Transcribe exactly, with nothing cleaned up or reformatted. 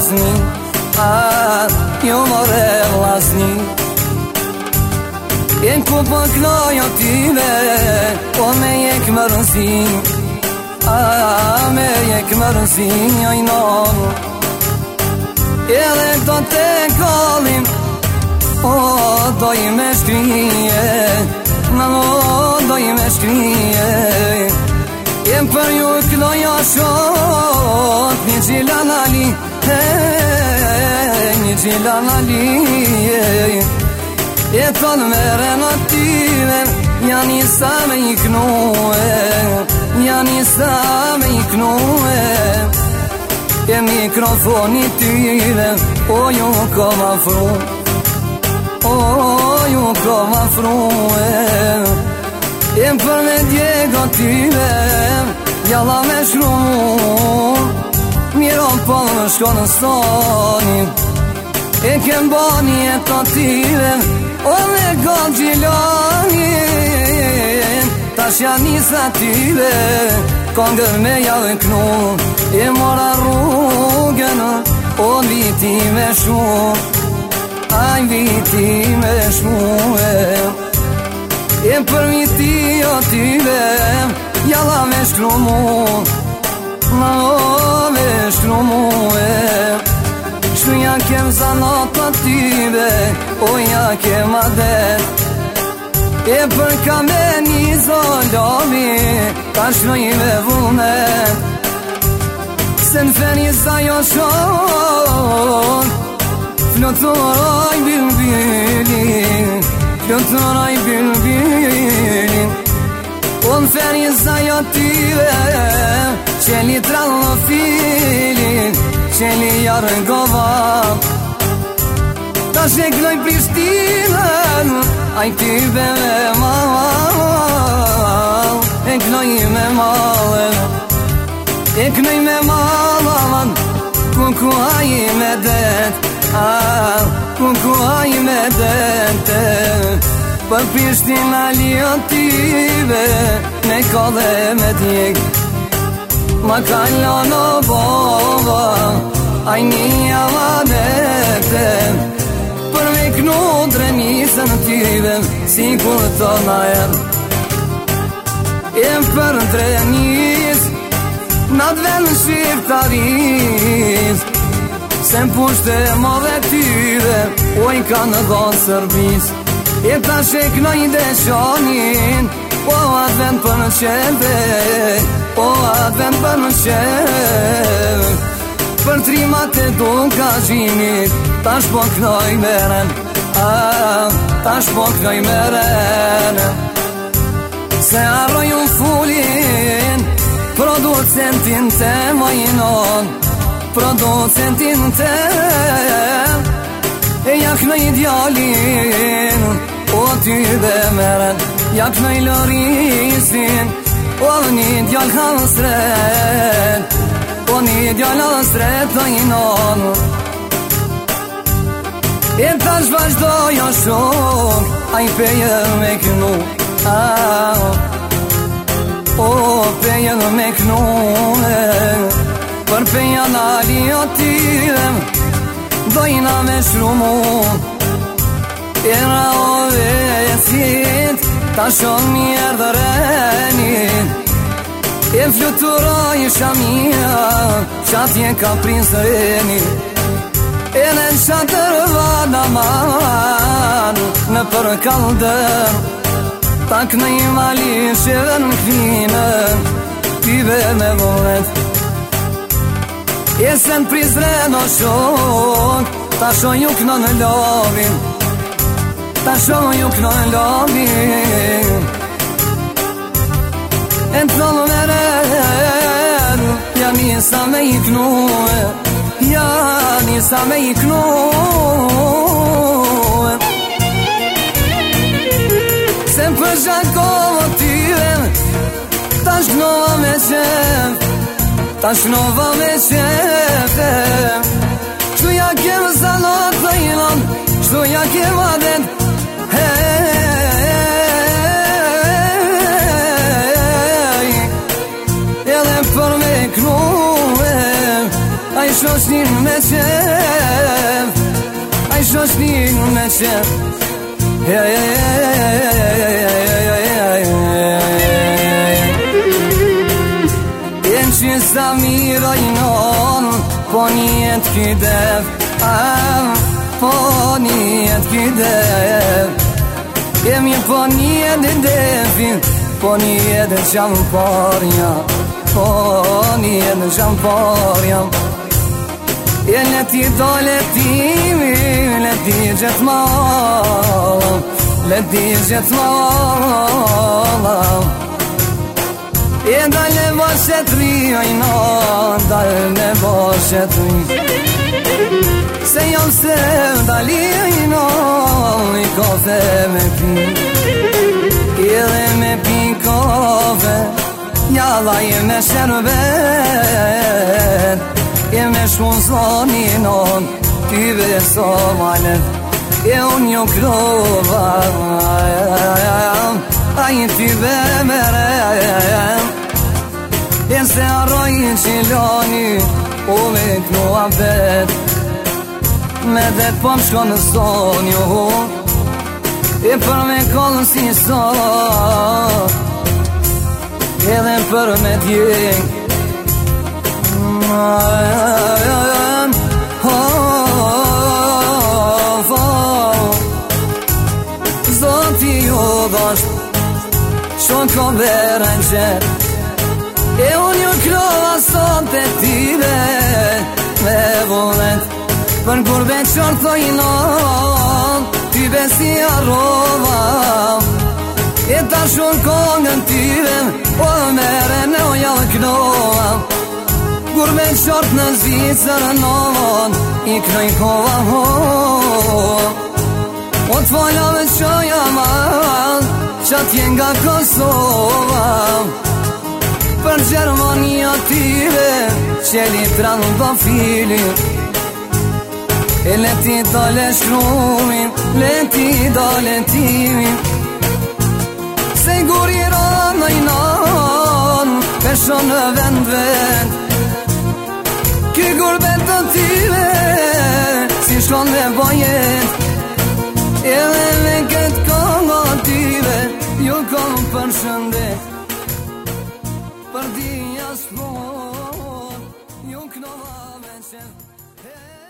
vllazni, a jo more vllazni. E në ku po knojo tyve, po me jek më rënsin, a me jek më rënsin, joj nonë. Edhe do të kallim, o doj me shkrije, në o doj me shkrije. Jem për ju knojo shot, një gjilan ali, një gjilan ali. E thonë me renative, janë i sa me i knue, janë i sa me i knue. E mikrofoni tyve, o ju ko ma fru, o ju ko ma fru. E më për me djego tyve, jalla me shru, miron po më shko në stoni. E kem bani e të tyve, o me gëmë gjiloni, tash janë njësa tyve, kongër me javë knu. E mora rrugën, o viti me shumë, aj viti me shumë. E për viti o tyve, jalla me shkru mu, ma o me shkru mu. Shtu ja kem zanat të tyve, o ja kem adet. E për ka me një zolomi, ta shnoj me vullnet. Se në feni sa jo shon, fluturoj bilbilin, fluturoj bilbilin. O në feni sa jo tyve, qeli trallofilin, qeli jarë govam. Ta shekloj Prishtinën, a i tyve me mal, e knoj me malën, e knoj me malën, ku ku a i me det, a ku ku a i me det. Për Prishtina lijo tyve, ne kodhe me djek, ma kallon o bova, a i një avanete. Për me knu drenisën tyve, si kur të na erë. E për drenis, na dven shqiptaris, se më pushte më dhe tyve, o i ka në dhonë sërbis. E ta sheknoj deshonin, o atë vend për në qeve, o atë vend për në qeve. Për trimat e duka gjimit, ta shpo knoj meren, ta shpo knoj meren. Se arroj unë fullin, producentin te mojnon, producentin te. E jak në idealin, o tyve meren, jak në i lërisin, o një ideal hasret, o një ideal hasret të i non. E tash vazhdojo shumë, a i peje me kënu, o peje me kënu. Për peja në alijo tyve, dojna me shrumu. Era o vesit, ta shumë mjerë dhe renit. E fluturoj shamia, qatje ka prinsë renit. E në shatër vada man, në për kaldër, ta kënë i mali shëve në këvinë, tyve me vollet. E se në prizre në shok, ta shon ju kënë në lovin, ta shon ju kënë në lovin. E në të në meren, ja njësa me i kënuë, ja njësa me i kënuë. Se më për shakovo tyve, ta shknova me qef, ta shnova me qefe. Shtu ja kem zanat të ilon, shtu ja kem adet. Edhe për me knuve, a i shosh shoshnin me qef, aj shoshnin me qef. Jenë që sa miroj non, po njet kidev, po njet kidev. Jemi po njet devin, po njet qamparja, po njet qamparja. E leti do letimi, leti gjet mala, leti gjet mala. E dalë boshet rijojna, dalë boshet rij. Se jam se dalijojna, i kafe me pi. Edhe me pi kafe, jalla je me sherbet. E me shkun zoninon, ty beso malet. E unë jo krova, a i ty be merem. E se arrojnë qiloni, u me knua bet. Me det po më shko në zoni, e për me kollën si sot, edhe për me t'jeng. Zoti ju dhosht, shon ko verën qet. E unë ju krova sot e tine me vullnet. Për kur be qortoj non, ty besi arrova. E ta shun kongën tyve, o mere në ojallë knova. Kur me qort në Zvicër non, i knoj kova ho. O t'fallave që jam al, që t'jen nga Kosova. Për Gjermania tyve, që litran do fili. E leti dale shkrumin, leti dale timin. Se guri rana i nan, peshon në vend vend. Ky gurbet të tyve, si shkon dhe bojet. Edhe me këtë kongo tyve, ju kom për shëndet. Për dhja shpon, ju knova me qef.